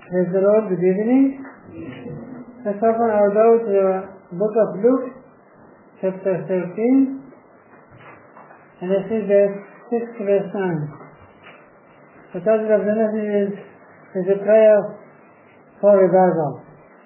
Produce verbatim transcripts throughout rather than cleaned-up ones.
Praise the Lord, good evening. Let's open our Bible to the book of Luke, chapter thirteen, and this is the sixth verse nine. The title of the message is, is a prayer for revival.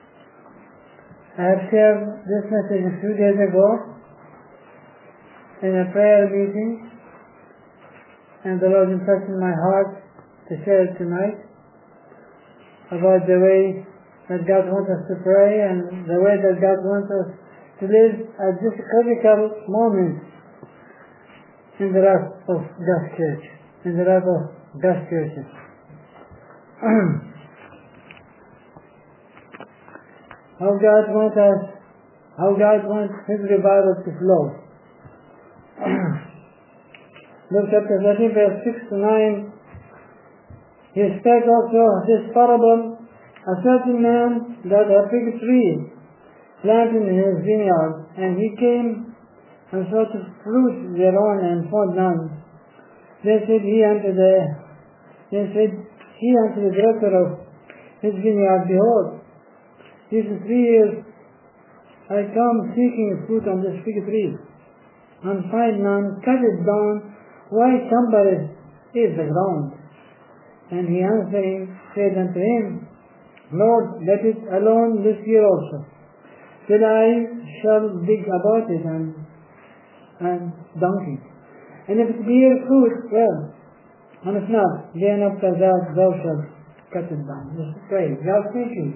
I have shared this message a few days ago in a prayer meeting, and the Lord impressed in my heart to share it tonight about the way that God wants us to pray and the way that God wants us to live at this critical moment in the life of God's church, in the life of God's churches. How God wants us, how God wants His revival to flow. Luke chapter thirteen, verse six to nine. He spake also this parable: a certain man that a fig tree planted in his vineyard, and he came and sought fruit thereon, and found none. Then said he unto the then said he unto the director of his vineyard, Behold, these three years I come seeking fruit on this fig tree, and find none. Cut it down. Why cumbereth is the ground? And he answering said unto him, Lord, let it alone this year also, till I shall dig about it and, and dunk it. And if it bear fruit, well, and if not, then after that thou shalt cut it down. Just pray. God, thank you.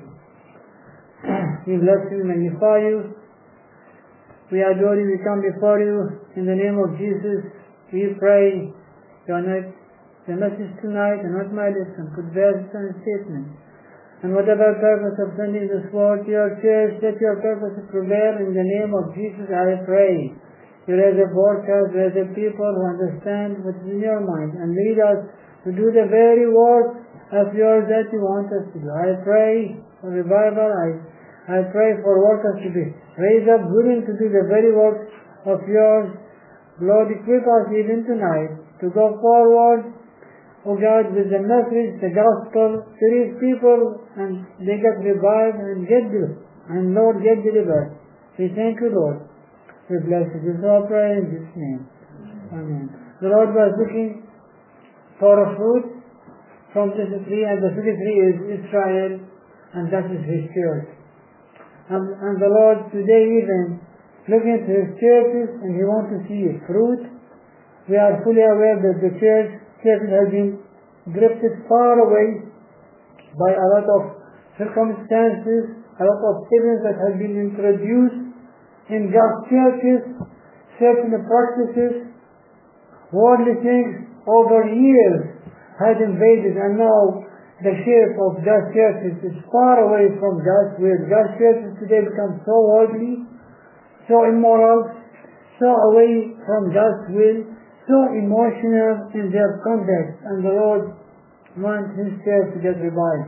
We bless you, magnify you. We adore you, we come before you in the name of Jesus. We pray to anoint the message tonight, anoint my lips, and put verses and statements. And whatever purpose of sending this word to your church, let your purpose prevail in the name of Jesus, I pray. You raise up workers, raise up people who understand what is in your mind, and lead us to do the very work of yours that you want us to do. I pray for revival. I, I pray for workers to be raised up, willing to do the very work of yours. Lord, equip us even tonight to go forward, O God, with the message, the gospel, to reach people, and they get revived and get delivered. And Lord, get delivered. We thank you, Lord. We bless you. This is our prayer in Jesus' name. Amen. The Lord was looking for a fruit from this tree, and the fig tree is Israel, and that is His church. And, and the Lord today even looking to His churches, and He wants to see fruit. We are fully aware that the church churches have been drifted far away by a lot of circumstances, a lot of events that have been introduced in God's churches, certain practices, worldly things over years had invaded, and now the shape of God's churches is far away from God's will. God's churches today become so worldly, so immoral, so away from God's will, so emotional in their conduct, and the Lord wants His church to get revived.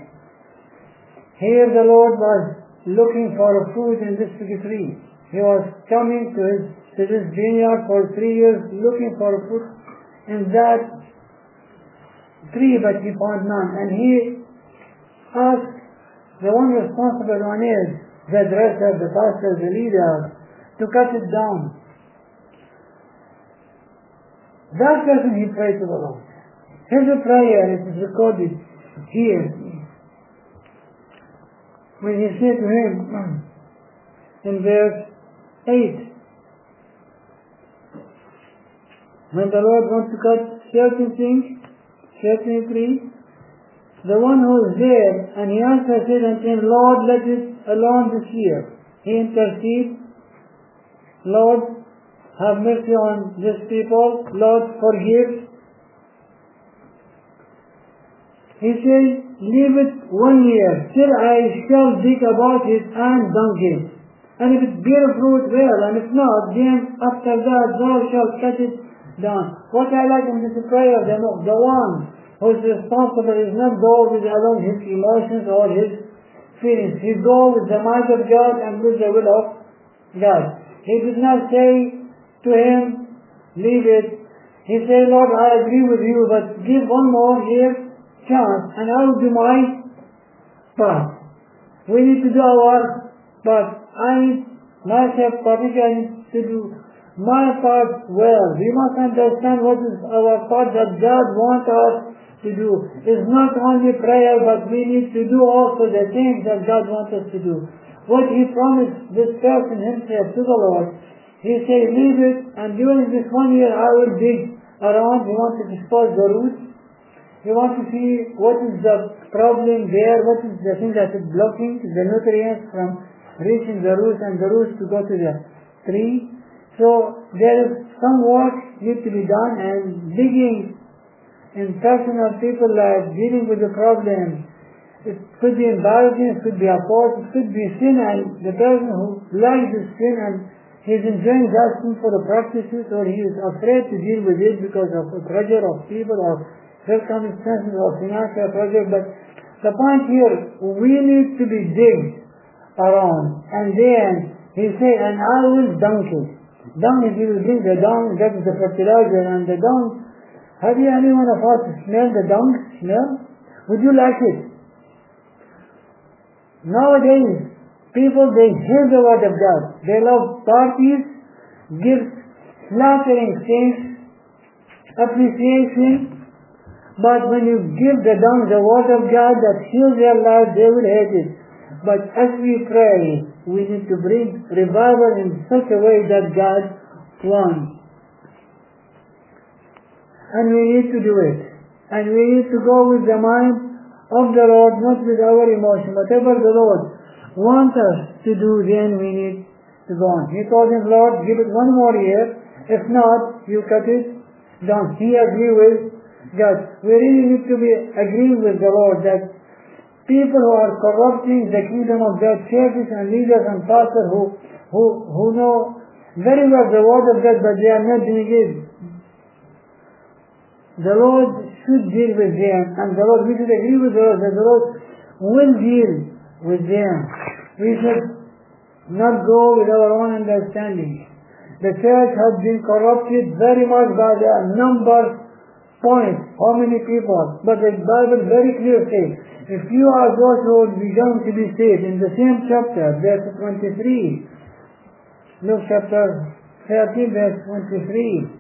Here the Lord was looking for a fruit in this fig tree. He was coming to his to this vineyard for three years looking for a fruit in that tree, but he found none. And he asked the one responsible one is the dresser, the pastor, the leader, to cut it down. That person, he prayed to the Lord. His prayer, it is recorded here, when he said to him in verse eight, when the Lord wants to cut certain things, certain trees, the one who is there, and he answered said unto him, Lord, let it alone this year. He intercedes, Lord, have mercy on these people. Lord, forgive. He says, leave it one year, till I shall dig about it and dunk it. And if it bear fruit, well, and if not, then after that thou shalt cut it down. What I like in this prayer, the, the one who is responsible is not go with alone his emotions or his feelings. He go with the mind of God and with the will of God. He did not say to him, leave it. He said, Lord, I agree with you, but give one more year chance, and I will do my part. We need to do our part. I myself particularly need to do my part well. We must understand what is our part that God wants us to do. It's not only prayer, but we need to do also the things that God wants us to do. What He promised this person himself to the Lord, He said, leave it, and during this one year I will dig around. He wants to expose the roots. He wants to see what is the problem there, what is the thing that is blocking the nutrients from reaching the roots and the roots to go to the tree. So there is some work need to be done, and digging in personal people like dealing with the problem. It could be embarrassing, it could be a fault, it could be sin, and the person who likes this sin and he's enjoying that sin for the practices, or he is afraid to deal with it because of the pressure of people or circumstances or financial pressure. But the point here, we need to be digged around, and then he said, and I will dunk it. Dung, if you will bring the dung, that is the fertilizer, and the dung, have you anyone of us smell the dung smell? Would you like it? Nowadays, people, they hate the word of God. They love parties, gifts, flattering things, appreciation. But when you give the dung the word of God that heals their life, they will hate it. But as we pray, we need to bring revival in such a way that God wants. And we need to do it. And we need to go with the mind of the Lord, not with our emotion. Whatever the Lord wants us to do, then we need to go on. He told him, Lord, give it one more year. If not, you cut it down. He agreed with God. We really need to be agreeing with the Lord that people who are corrupting the kingdom of God, churches and leaders and pastors who, who, who know very well the word of God, but they are not doing it, the Lord should deal with them, and the Lord, we should agree with the Lord that the Lord will deal with them. We should not go with our own understanding. The church has been corrupted very much by the number point, how many people, but the Bible very clear says, if you are those who will be going to be saved, in the same chapter, verse twenty-three, Luke chapter thirteen, verse twenty-three,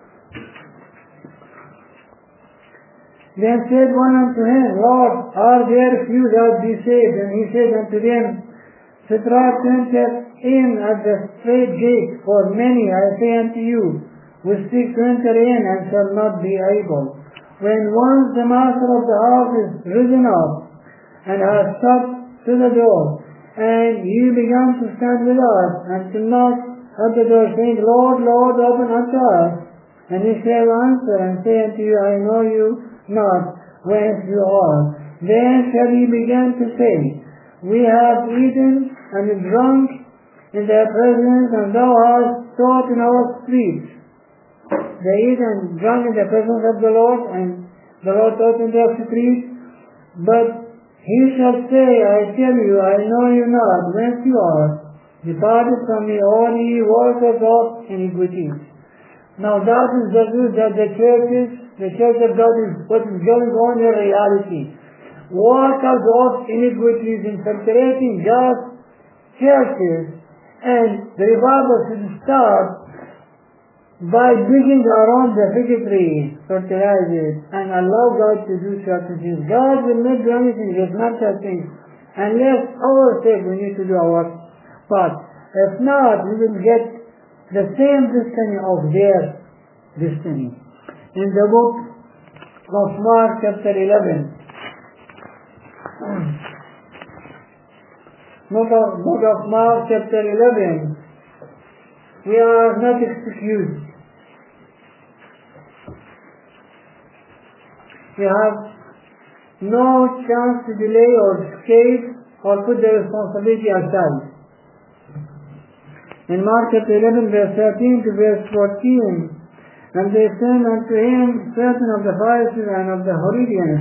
then said one unto him, Lord, are there few that be saved? And he said unto them, strive to enter in at the straight gate, for many, I say unto you, will seek to enter in and shall not be able. When once the master of the house is risen up and has shut to the door, and you began to stand with us and to knock at the door, saying, Lord, Lord, open unto us. And he shall answer and say unto you, I know you not whence you are. Then shall he begin to say, we have eaten and drunk in their presence, and thou hast taught in our streets. They eat and drunk in the presence of the Lord, and the Lord taught in their streets. But he shall say, I tell you, I know you not whence you are. Departed from me, all ye workers of iniquity. Now that is the truth that the churches, the church of God is what is going on in reality. Workers of iniquities infiltrating God's churches, and the revival should start by digging around the fig tree, fertilize it, and allow God to do certain things. God will not do anything, just natural things, unless ourselves we need to do our part. If not, we will get the same destiny of their destiny. In the book of Mark chapter eleven, book of, book of Mark chapter eleven, we are not excused. We have no chance to delay or escape or put the responsibility aside. In Mark chapter eleven, verse thirteen to verse fourteen, and they sent unto him certain of the Pharisees and of the Herodians.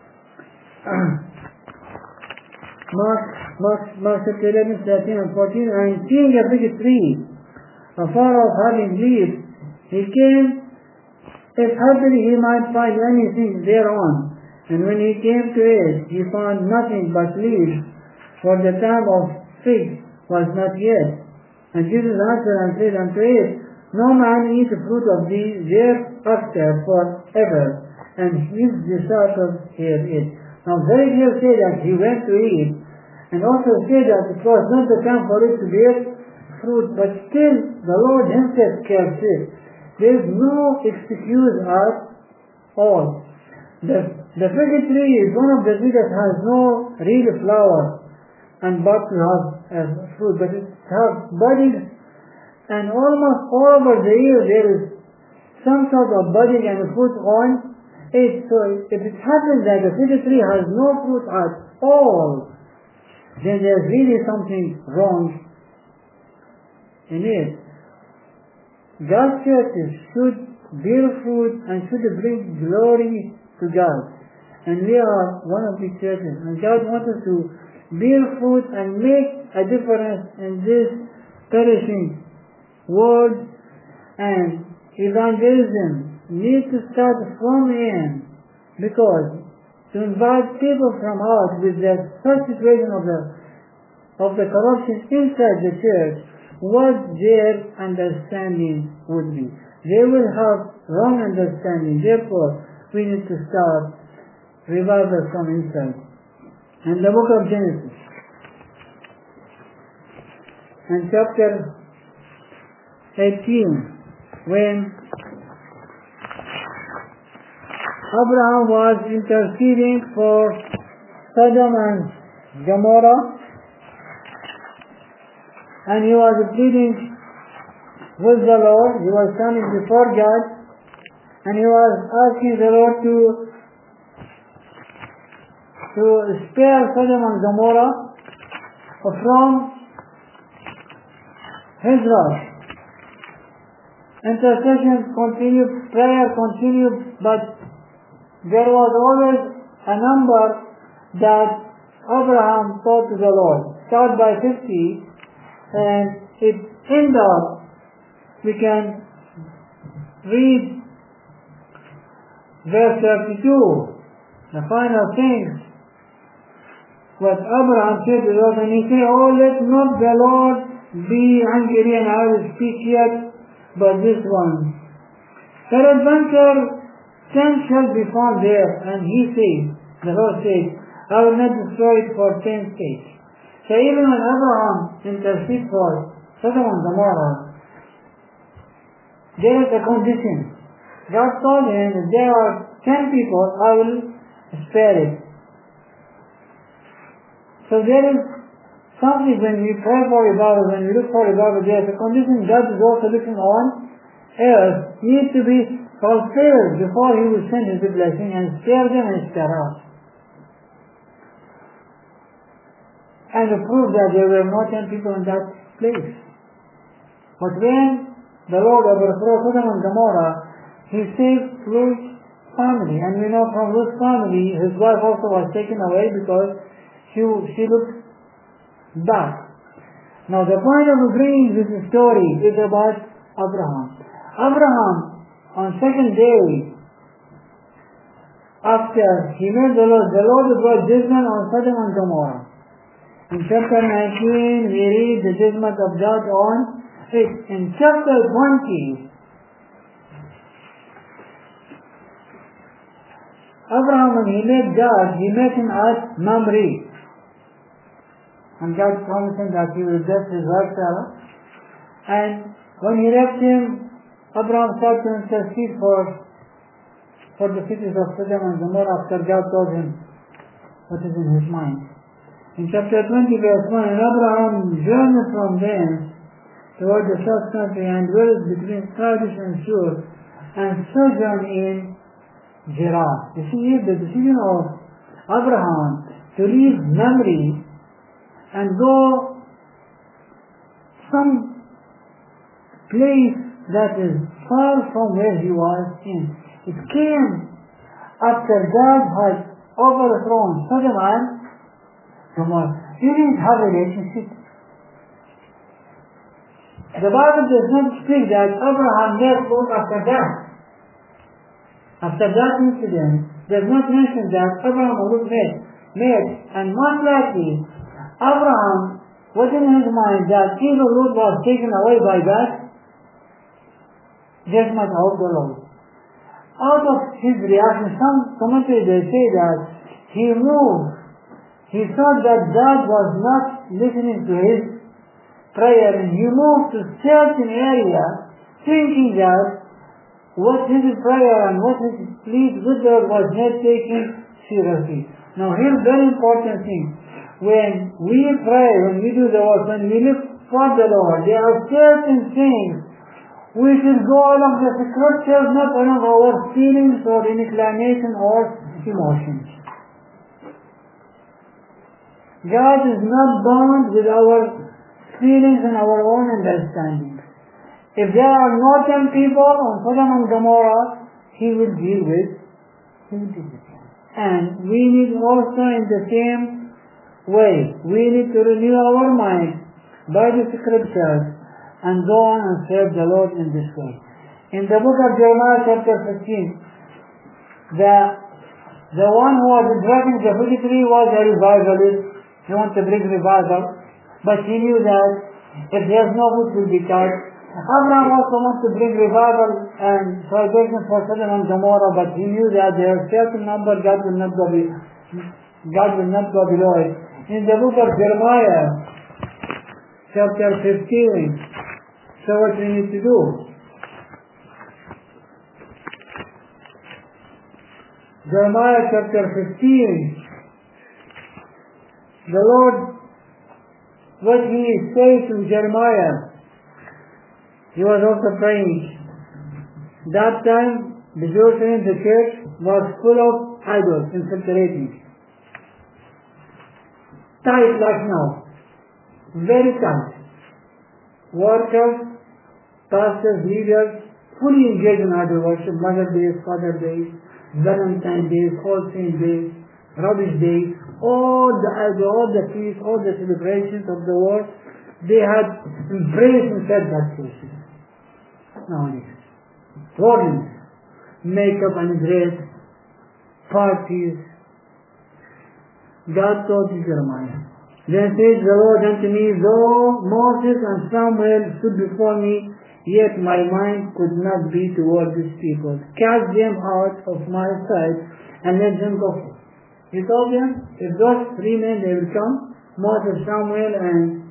Mark, Mark, Mark chapter eleven, thirteen and fourteen, and seeing a fig tree, afar off having leaves, he came, if haply he might find anything thereon. And when he came to it, he found nothing but leaves, for the time of figs was not yet. And Jesus answered and said unto it, No man eat the fruit of thee thereafter forever. And his disciples hear it. Now very clear say that he went to eat, and also say that it was not the time for it to bear fruit, but still the Lord himself kept it. There is no excuse at all. The, the fig tree is one of the trees that has no real flower and but to have uh, fruit, but it has budding, and almost all over the year there is some sort of budding and fruit on it. So if it happens that the fig tree has no fruit at all, then there's really something wrong in it. God's churches should bear fruit and should bring glory to God. And we are one of the churches. And God wants us to bear fruit and make a difference in this perishing world. And evangelism needs to start from in, because to invite people from out with the first situation of the of the corruption inside the church, what their understanding would be. They will have wrong understanding. Therefore, we need to start revival from inside. And the book of Genesis, and chapter eighteen, when Abraham was interceding for Sodom and Gomorrah, and he was pleading with the Lord. He was standing before God, and he was asking the Lord to to spare Sodom and Gomorrah from his wrath. Intercession continued, prayer continued, but there was always a number that Abraham told to the Lord. Start by fifty, and it ends up, we can read verse thirty-two, the final things, what Abraham said to the Lord, and he said, Oh, let not the Lord be angry, and I will speak yet, but this one. Peradventure, ten shall be found there, and he said, the Lord said, I will not destroy it for ten sakes. So even when Abraham interceded for Sodom and Gomorrah, there is a condition. God told him, if there are ten people, I will spare it. So there is something when we pray for revival, when we look for revival, there is a condition. God is also looking on earth, needs to be fulfilled before he will send his blessing and spare them and spare us. And to prove that there were more ten people in that place. But when the Lord overthrew Sodom and Gomorrah, he saved Lot's family. And we know from Lot's family, his wife also was taken away because she, she looked back. Now the point of bringing this story is about Abraham. Abraham, on second day, after he met the Lord, the Lord brought judgment on Sodom and Gomorrah. In chapter nineteen, we read the judgment of God on it. In chapter twenty, Abraham, when he met God, he met him at Mamre. And God promised him that he will bless his wife Sarah. And when he left him, Abraham started to intercede for, for the cities of Sodom and Gomorrah after God told him what is in his mind. In chapter twenty, verse one, and Abraham journeyed from thence toward the south country and dwelt between Kadesh and Shur, and sojourned in Gerar. You see, the decision of Abraham to leave Mamre and go some place that is far from where he was in. It came after God had overthrown Sodom and Gomorrah. He didn't have a relationship. The Bible does not speak that Abraham left both after that. After that incident, does not mention that Abraham was made, made, and most likely, Abraham was in his mind that even Lot was taken away by that judgment of the Lord. Out of his reaction, some commentators they say that he moved. He thought that God was not listening to his prayer, and he moved to certain area, thinking that what his prayer and what his plea with God was not taken seriously. Now here's very important thing. When we pray, when we do the work, when we look for the Lord, there are certain things we should go along the scriptures, not along our feelings or inclination or emotions. God is not bound with our feelings and our own understanding. If there are northern people on Sodom and Gomorrah, He will deal with, He will deal with them. And we need also in the same way, we need to renew our mind by the scriptures and go on and serve the Lord in this way. In the book of Jeremiah chapter fifteen, the, the one who was dragging the fig tree was a revivalist. He wanted to bring revival, but he knew that if there's no food will be cut. Abraham also wanted to bring revival and salvation for Sodom and Gomorrah, but he knew that there are certain number God will not go be, God will not go below it. In the book of Jeremiah chapter fifteen, so what we need to do? Jeremiah chapter fifteen. The Lord, what He says to Jeremiah, He was also praying. That time, the Jerusalem, the church, was full of idols, infiltrating. Tight like now. Very tight. Workers, pastors, leaders, fully engaged in idol worship, Mother Days, Father Days, Valentine Days, All Saints Days, Rubbish Days, all the idol, all the feasts, all the celebrations of the world, they had embraced and said that person. Nowadays, worldliness, makeup and dress, parties. God told Jeremiah, then says the Lord unto me, though Moses and Samuel stood before me, yet my mind could not be toward these people. Cast them out of my sight and let them go forth. He told them, if those three men, they will come, Moses, Samuel, and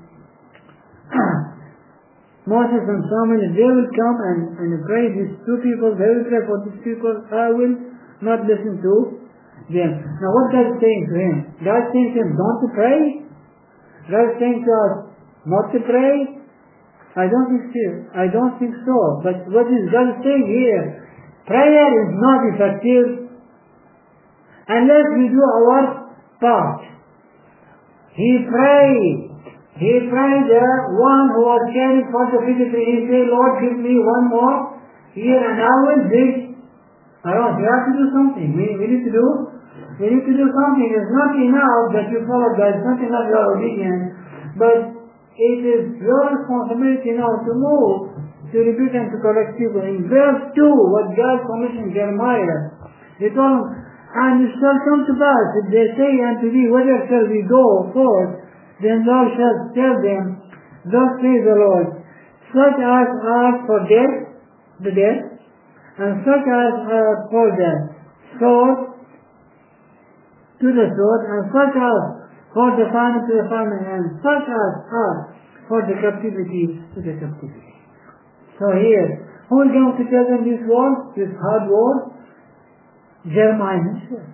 Moses and Samuel, if they will come and, and pray these two people, they will pray for these people, I will not listen to them. Now what God is saying to him? God is saying to him, don't to pray? God is saying to us, not to pray? I don't think so. I don't think so. But what is God saying here? Prayer is not effective unless we do our part. He prayed. He prayed there, one who was caring for the fig tree. He said, Lord, give me one more year and I will dig. I don't, you have to do something. We, we need to do, we need to do something. It's not enough that you follow God. It's not enough you are obedient. But it is your responsibility now to move, to rebuke and to correct people. In verse two, what God commissioned Jeremiah, He told him, and it shall come to pass, if they say unto thee, whither shall we go forth, then thou shalt tell them, thus says the Lord, such as are for death, the dead, and such as are for the sword, to the sword, and such as for the famine to the famine, and such as are for the captivity to the captivity. So here, who is going to tell them this word, this hard word? Jeremiah himself.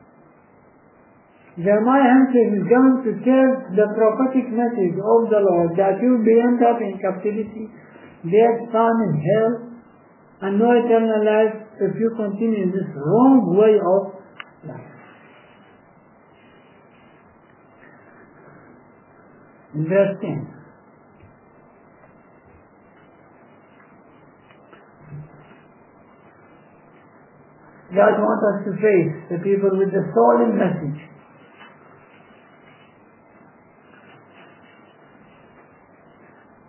Jeremiah himself is going to tell the prophetic message of the Lord that you will be end up in captivity, death, famine, hell, and no eternal life if you continue in this wrong way of life. In verse ten. God wants us to face the people with the solemn message.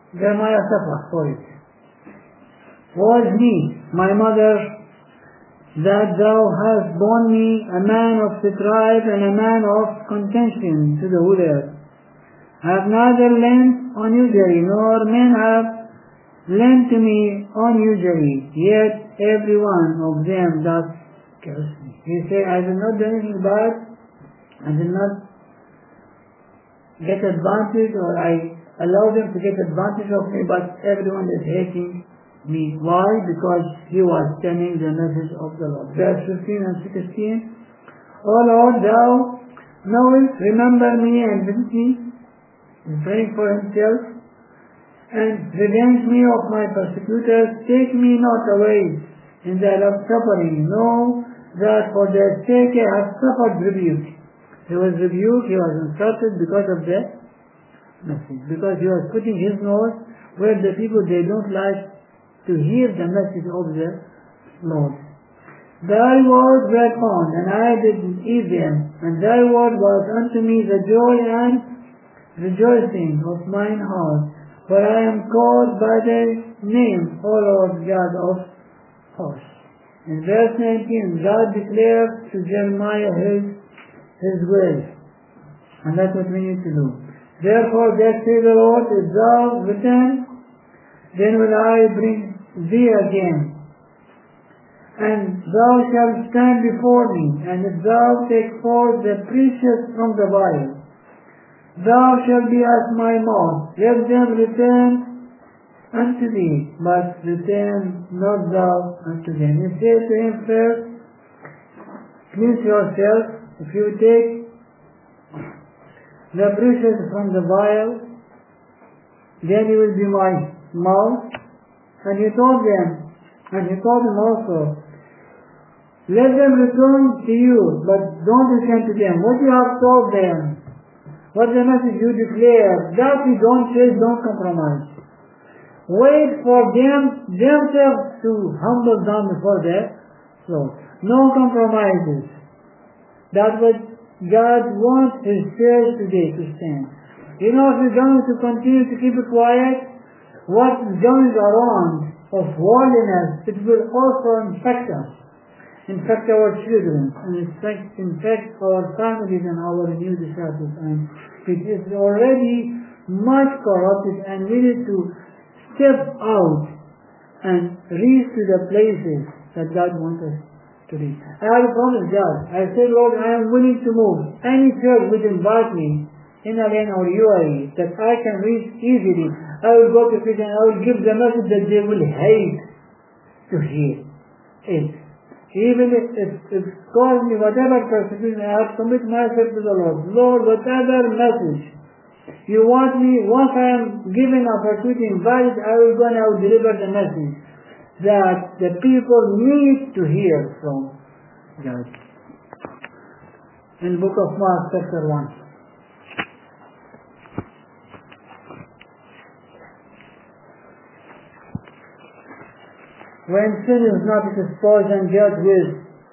Jeremiah suffered for it. Woe is me, my mother that thou hast borne me a man of strife and a man of contention to the whole. I have neither lent unusually, nor men have lent to me unusually, yet every one of them doth curse me. He said, I did not do anything bad, I did not get advantage, or I allow them to get advantage of me, but everyone is hating me. Why? Because he was telling the message of the Lord. Verse fifteen and sixteen. O Lord, thou knowest, remember me and visit me. He's praying for himself. And revenge me of my persecutors. Take me not away in the love suffering. Know that for their sake I have suffered rebuke. He was rebuked, he was insulted because of the message. Because he was putting his nose where the people, they don't like to hear the message of the Lord. Thy words were found, and I did eat them, and thy word was unto me the joy and rejoicing of mine heart. For I am called by thy name, O Lord God of hosts. In verse nineteen, God declared to Jeremiah his, his will. And that's what we need to do. Therefore, thus says the Lord, if thou return, then will I bring thee again. And thou shalt stand before me, and if thou take forth the precious from the vial, thou shalt be as my mouth. Let them return unto thee, but return not thou unto them. He said to him first, cleanse yourself. If you take the precious from the vial, then you will be my mouth. And he told them, and he told them also, let them return to you, but don't return to them. What you have told them, what the message you declare, that you don't say, don't compromise. Wait for them, themselves to humble down before their Lord. No compromises. That's what God wants His church today to stand. You know, if we're going to continue to keep it quiet, what is going around of worldliness, it will also infect us, infect our children, and infect, infect our families and our new disciples. And it is already much corrupted, and we need to step out and reach to the places that God wants us to reach. I have promised God. I said, Lord, I am willing to move. Any church would invite me in Al-Ain or U A E that I can reach easily. I will go to it and I will give the message that they will hate to hear it. Even if it, it caused me whatever persecution, I have commit myself to the Lord. Lord, whatever message you want me, once I am given opportunity and invited, I will go and I will deliver the message that the people need to hear from God. In the book of Mark, chapter one. When sin is not exposed and dealt with,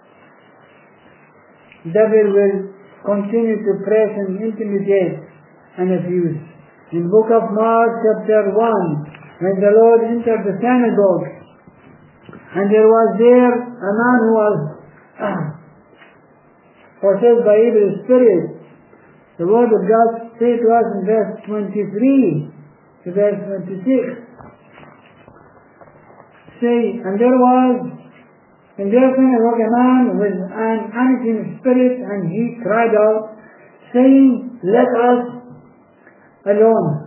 devil will continue to press and intimidate and abuse. In the book of Mark, chapter one, when the Lord entered the synagogue, and there was there a man who was uh, possessed by evil spirit, the word of God says to us in verse twenty-three to verse twenty-six, say, and there was in their synagogue a man with an unclean spirit, and he cried out, saying, let us alone.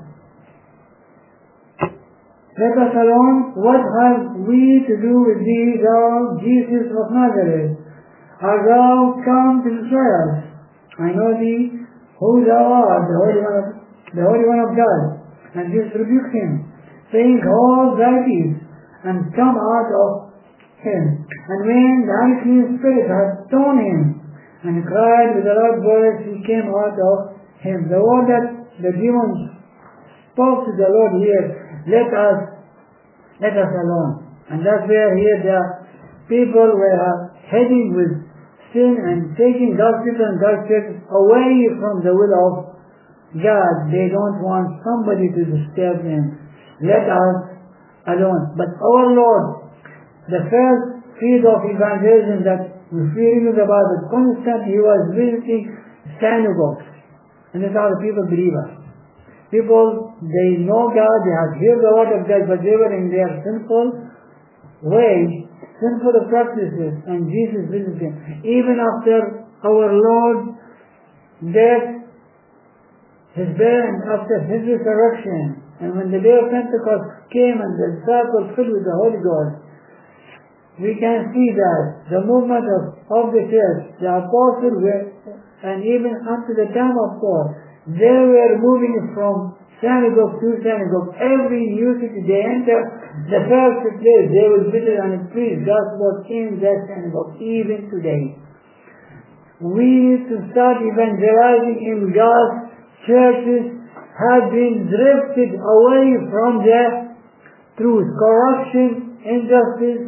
Let us alone. What have we to do with thee, thou Jesus of Nazareth? Art thou come to destroy us? I know thee, who thou art, the Holy One of, the Holy One of God. And Jesus rebuked him, saying, hold thy peace, and come out of him. And when the unclean spirit had torn him, and cried with a loud voice, he came out of him. The word that the demons spoke to the Lord here, let us, let us alone. And that's where here the people were heading with sin and taking God's people and God's church away from the will of God. They don't want somebody to disturb them. Let us alone. But our Lord, the first field of evangelism that we read in the Bible. Constantly he was visiting synagogues. And that's how the people believe us. People, they know God, they have heard the word of God, but they were in their sinful ways, sinful practices, and Jesus visited them. Even after our Lord's death, His burial, after His resurrection, and when the day of Pentecost came and the disciples filled with the Holy Ghost, we can see that the movement of, of the church, the apostles were, and even unto the time of Paul, they were moving from synagogue to synagogue. Every new city they enter, the first place they will visit and preach gospel in that synagogue, even today. We need to start evangelizing in God's churches have been drifted away from the truth. Corruption, injustice,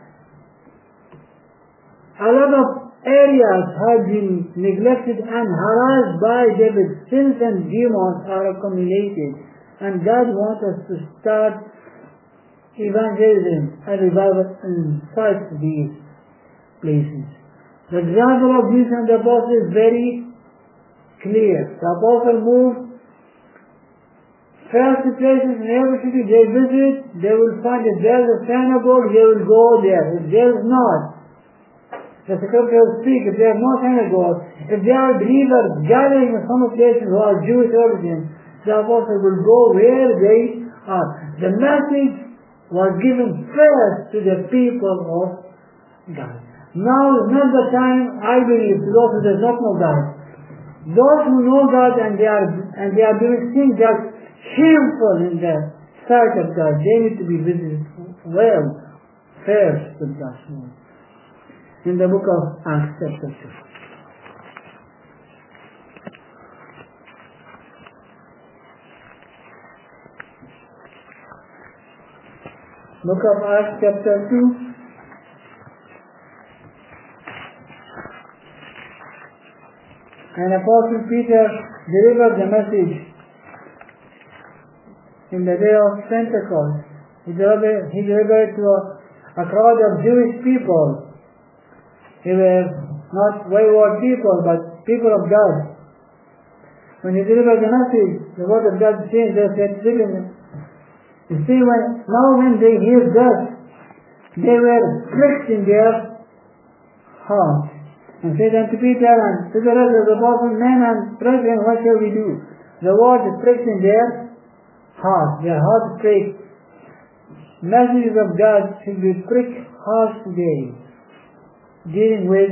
a lot of areas have been neglected and harassed by devils. Sins and demons are accumulated, and God wants us to start evangelism and revival in such these places. The example of Jesus and the apostle is very clear. The apostle moved first places in every city they visit, they will find if there is a synagogue, they will go there. If there is not, the scripture will speak, if there is no synagogue, if there are believers gathering in some places who are Jewish origin, the apostle will go where they are. The message was given first to the people of God. Now is not the time, I believe, to those who do not know God. Those who know God and they are and they are doing things that are shameful in the sight of God, they need to be visited well first with God's word. In the book of Acts chapter two. Book of Acts chapter two. And Apostle Peter delivered the message in the day of Pentecost. He delivered, he delivered to a, a crowd of Jewish people. They were not wayward people, but people of God. When he delivered the message, the word of God changed their citizenship. You see, when, now when they hear that, they were pricked in their heart. And said unto Peter and to the rest of the apostles, men and brethren, what shall we do? The word is pricked in their heart. Their heart is pricked. Messages of God should be pricked hearts today, dealing with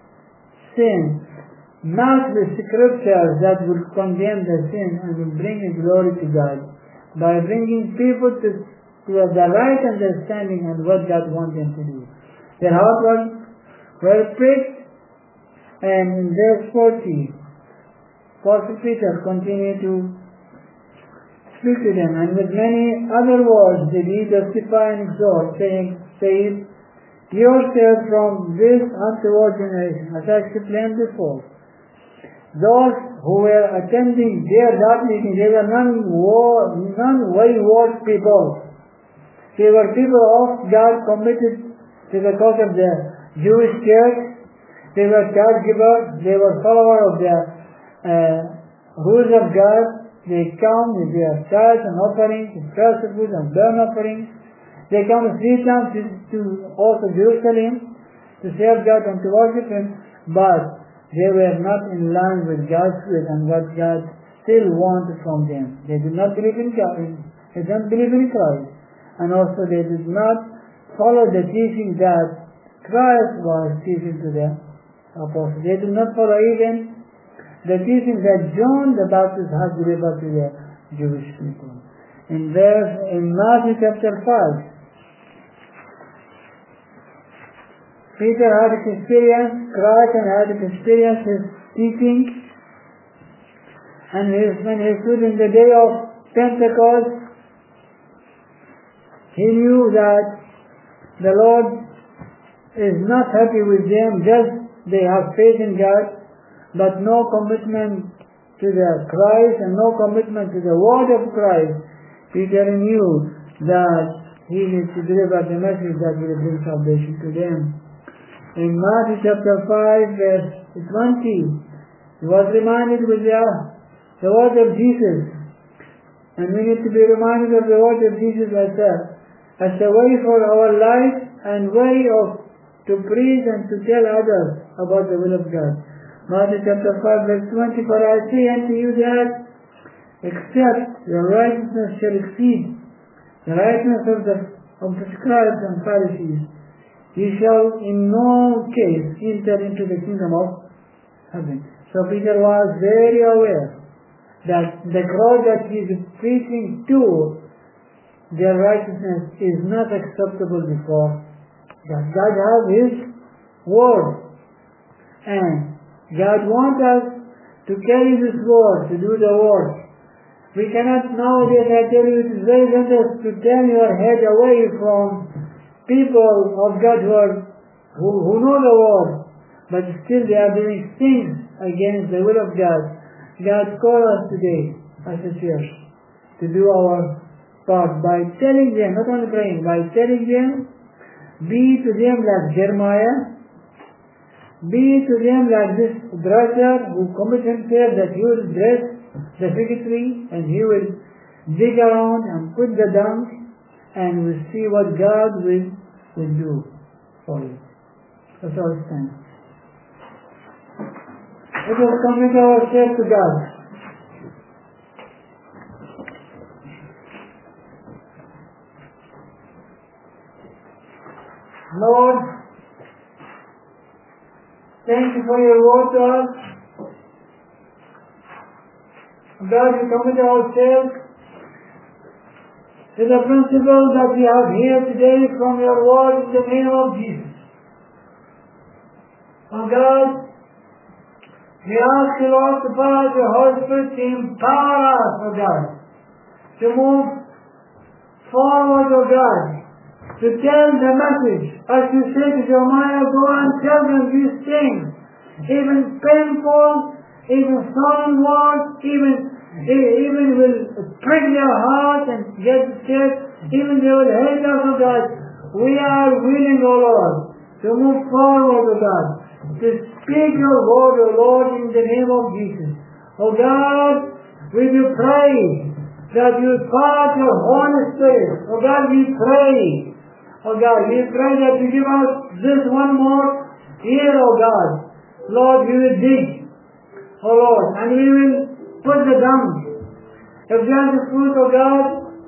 sin. Not the scriptures that will condemn the sin and will bring the glory to God, by bringing people to, to the right understanding and what God wants them to do. Their heart was well pricked, and in verse forty, Apostle Peter continued to speak to them, and with many other words did he justify and exhort, saying, Save yourselves from this untoward generation. As I explained before, those who were attending their God meeting, they were non-wayward people. They were people of God, committed to the cause of the Jewish church. They were church-givers. They were followers of the uh, rules of God. They come with their tithes and offerings, and first fruits and burnt offerings. They come three times to, to also Jerusalem to serve God and to worship Him, but they were not in line with God's will and what God still wanted from them. They did not believe in God. They did not believe in Christ, and also they did not follow the teaching that Christ was teaching to them. Apostles. They did not follow even the teaching that John the Baptist had delivered to the Jewish people. In verse in Matthew chapter five, Peter had experienced Christ and had experienced his teaching, and his, when he stood in the day of Pentecost, he knew that the Lord is not happy with them. Just they have faith in God, but no commitment to the Christ and no commitment to the word of Christ. Peter knew that he needs to deliver the message that will bring salvation to them. In Matthew chapter five, verse twenty, he was reminded with the, the word of Jesus. And we need to be reminded of the word of Jesus as a, as a way for our life and way of to preach and to tell others about the will of God. Matthew chapter five, verse twenty, for I say unto you that except your righteousness shall exceed the righteousness of the, of the scribes and Pharisees, ye shall in no case enter into the kingdom of heaven. So Peter was very aware that the crowd that he is preaching to, their righteousness is not acceptable before God. God has His word, and God wants us to carry this word, to do the word. We cannot nowadays, I tell you, it is very dangerous to turn your head away from people of God who, are, who, who know the word, but still they are doing things against the will of God. God calls us today as a church to do our part by telling them, not only praying, by telling them, be to them like Jeremiah, be to them like this dresser who commits himself that he will dress the fig tree and he will dig around and put the dung, and we'll see what God will, will do for you. That's all it's time. Let us commit ourselves to God. Lord, thank you for your word to us. God, we commit ourselves to the principle that we have here today from your word in the name of Jesus. Oh God, we ask you, Lord, to pour out your Holy Spirit to empower us, oh God, to move forward, oh God, to tell the message. As you say to Jeremiah, go and tell them these things, even painful, even solemn words, even even will prick their heart and get scared, even they will hate us, oh God. We are willing, oh Lord, to move forward, oh God, to speak your word, oh Lord, in the name of Jesus. Oh God, we do pray that you pour out your Holy Spirit. Oh God, we pray. Oh God, we pray that you give us this one more year, oh God. Lord, we will dig, oh Lord, and we will put the dung. If there is fruit, oh God,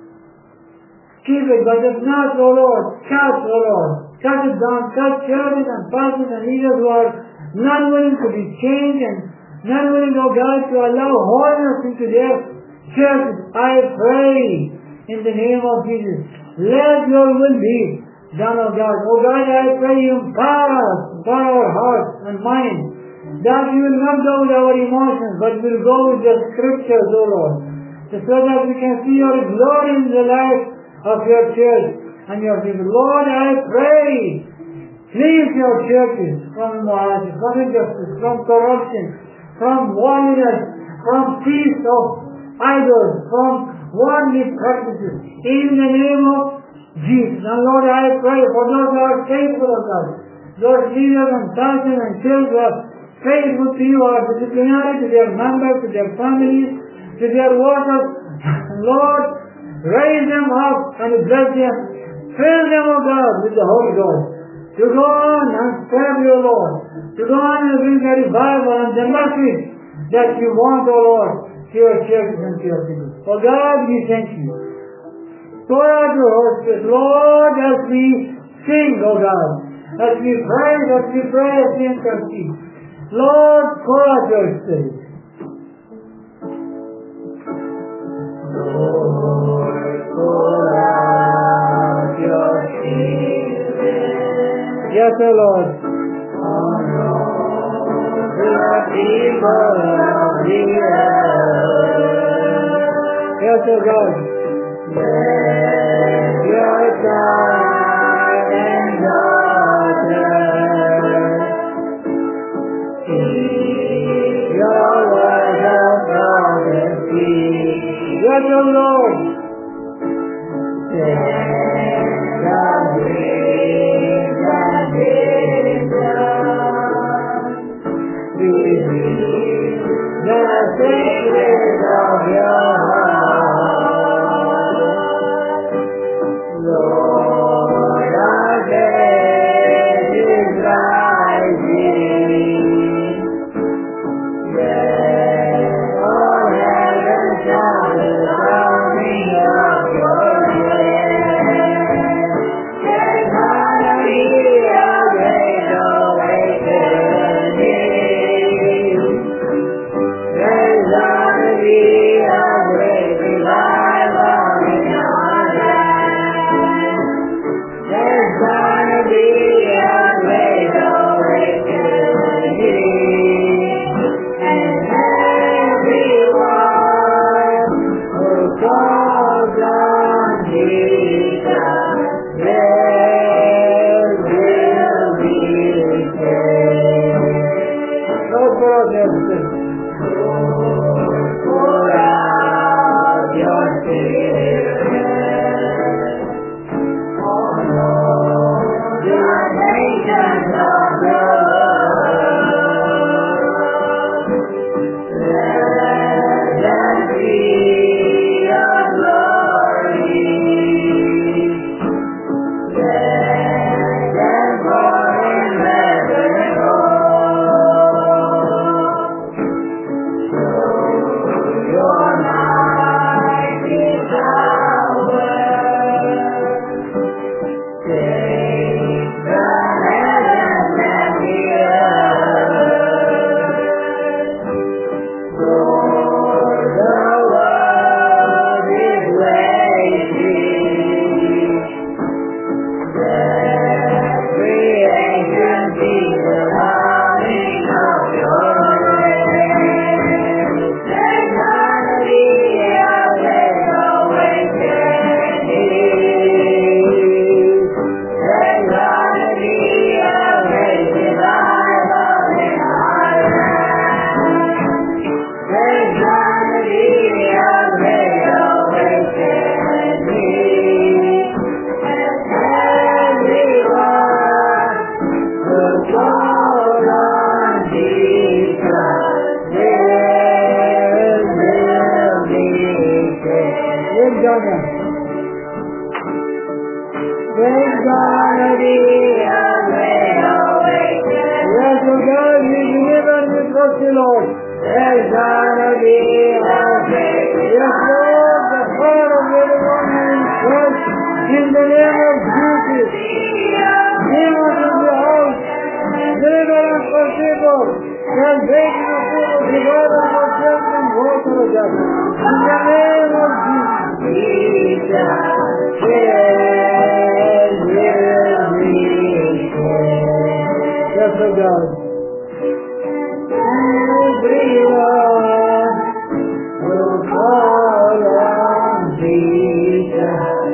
keep it, but if not, oh Lord, cut, oh Lord, cut it down, cut churches and pastors and leaders who are not willing to be changed and not willing, oh God, to allow holiness into their churches. I pray in the name of Jesus, let your will be done, oh God. Oh God, I pray you empower us, empower our hearts and minds, that we will not go with our emotions, but will go with the scriptures, O Lord, so that we can see your glory in the life of your church and your people. Lord, I pray, cleanse your churches from immorality, from injustice, from corruption, from worldliness, from peace of idols, from worldly practices, in the name of Jesus. And Lord, I pray for those who are faithful of God, those leaders and pastors and children, faithful to you, are disciplinary to their members, to their families, to their workers. Lord, raise them up and bless them. Fill them, O God, with the Holy Ghost, to go on and serve you, Lord, to go on and bring the revival and the message that you want, O Lord, to your churches and to your people. For God, we thank you. Pour out your Holy Spirit, Lord, as we sing, O God, as we pray, as we pray, as we intercede. Lord, pour out your Spirit. Lord, pour out your Spirit. Yes, O Lord. On all the people of the earth. Yes, O God. Let your sons and daughters hear your word of prophecy. Yes, O Lord. Send Praise God. Praise God. Yes, oh God, we believe and we trust you, Lord. Praise God. Yes, Lord, the heart of everyone in church, in the name of Jesus. Demons in the house, deliverance for people, salvation of people, revival for children, water of God. In the name of Jesus. Yes, oh God. Everyone will call on Jesus.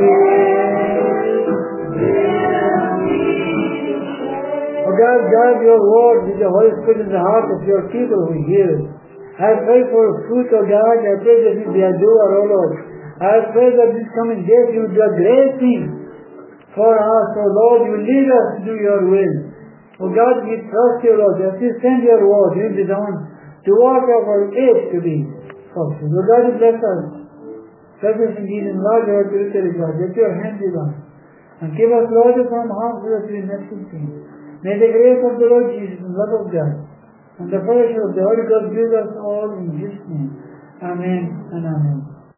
Oh God, guide your word with the Holy Spirit in the heart of your people who hear it. I pray for fruit, oh God. I pray that you be a doer, oh Lord. I pray that this coming day you will do a great thing for us, oh Lord. You will lead us to do your will. Oh God, we trust you, Lord. As you send your word, you will be done to whatever it to be possible. Oh God, bless us. Bless us indeed, enlarge our territory, God. Let your hand be done. And give us, Lord, from harm so that we may see. May the grace of the Lord Jesus and love of God and the fellowship of the Holy Ghost be with us all in Jesus' name. Amen and amen.